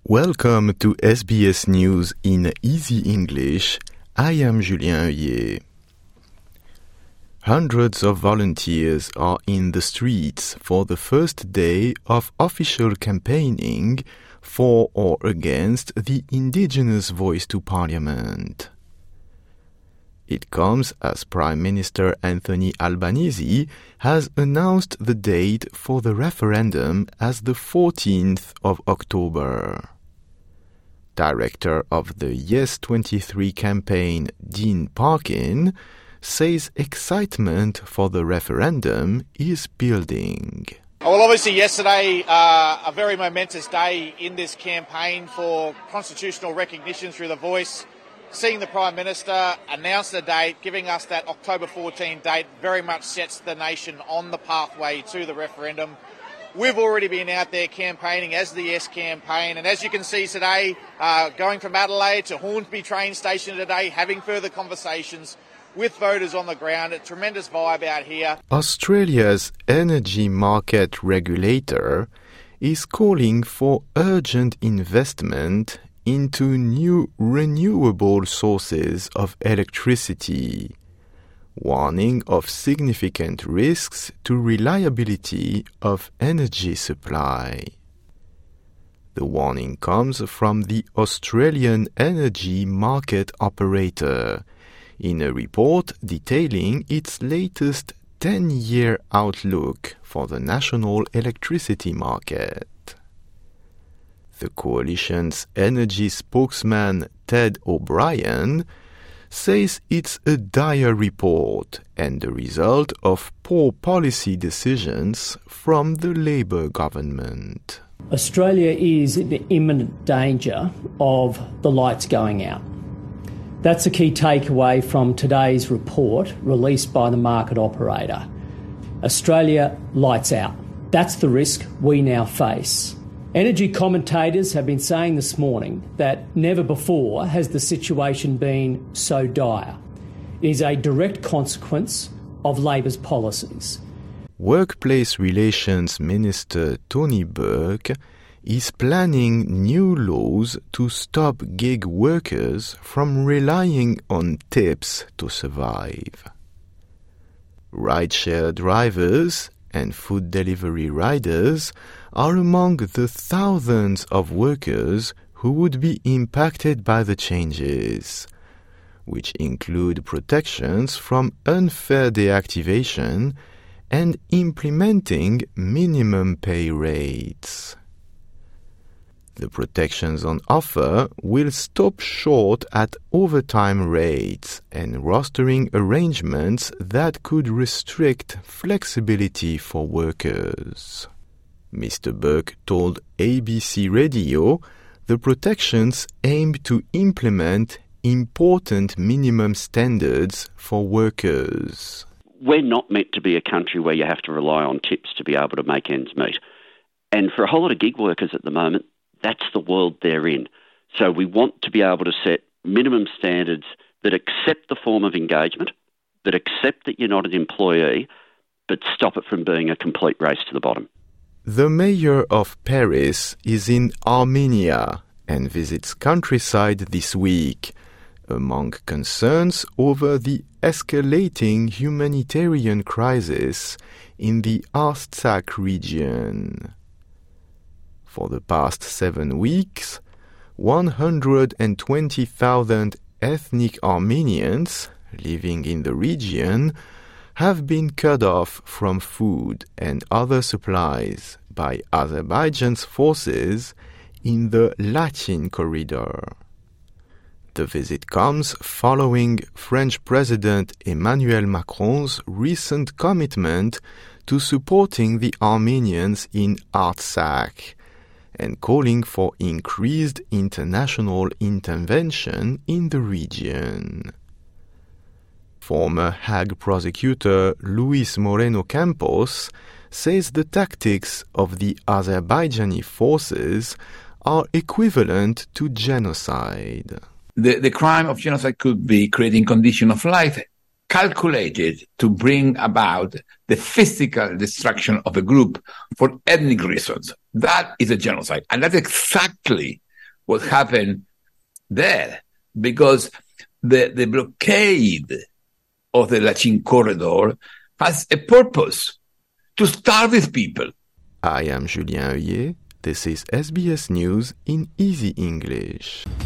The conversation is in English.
Welcome to SBS News in Easy English. I am Julien Heuillet. Hundreds of volunteers are in the streets for the first day of official campaigning for or against the Indigenous Voice to Parliament. It comes as Prime Minister Anthony Albanese has announced the date for the referendum as the 14th of October. Director of the Yes 23 campaign, Dean Parkin, says excitement for the referendum is building. Well, obviously yesterday, a very momentous day in this campaign for constitutional recognition through the Voice. Seeing the Prime Minister announce the date, giving us that October 14 date, very much sets the nation on the pathway to the referendum. We've already been out there campaigning as the Yes campaign, and as you can see today, going from Adelaide to Hornsby train station today, having further conversations with voters on the ground. A tremendous vibe out here. Australia's energy market regulator is calling for urgent investment into new renewable sources of electricity, warning of significant risks to reliability of energy supply. The warning comes from the Australian energy market operator in a report detailing its latest 10-year outlook for the national electricity market. The coalition's energy spokesman Ted O'Brien says it's a dire report and the result of poor policy decisions from the Labour government. Australia is in imminent danger of the lights going out. That's a key takeaway from today's report released by the market operator. Australia lights out. That's the risk we now face. Energy commentators have been saying this morning that never before has the situation been so dire. It is a direct consequence of Labor's policies. Workplace Relations Minister Tony Burke is planning new laws to stop gig workers from relying on tips to survive. Rideshare drivers and food delivery riders are among the thousands of workers who would be impacted by the changes, which include protections from unfair deactivation and implementing minimum pay rates. The protections on offer will stop short at overtime rates and rostering arrangements that could restrict flexibility for workers. Mr. Burke told ABC Radio the protections aim to implement important minimum standards for workers. We're not meant to be a country where you have to rely on tips to be able to make ends meet. And for a whole lot of gig workers at the moment, that's the world they're in. So we want to be able to set minimum standards that accept the form of engagement, that accept that you're not an employee, but stop it from being a complete race to the bottom. The mayor of Paris is in Armenia and visits countryside this week, among concerns over the escalating humanitarian crisis in the Artsakh region. For the past 7 weeks, 120,000 ethnic Armenians living in the region have been cut off from food and other supplies by Azerbaijan's forces in the Lachin corridor. The visit comes following French President Emmanuel Macron's recent commitment to supporting the Armenians in Artsakh and calling for increased international intervention in the region. Former Hague prosecutor Luis Moreno Campos says the tactics of the Azerbaijani forces are equivalent to genocide. The crime of genocide could be creating conditions of life calculated to bring about the physical destruction of a group for ethnic reasons. That is a genocide. And that's exactly what happened there, because the blockade of the Lachin corridor has a purpose, to starve these people. I am Julien Heuillet. This is SBS News in Easy English.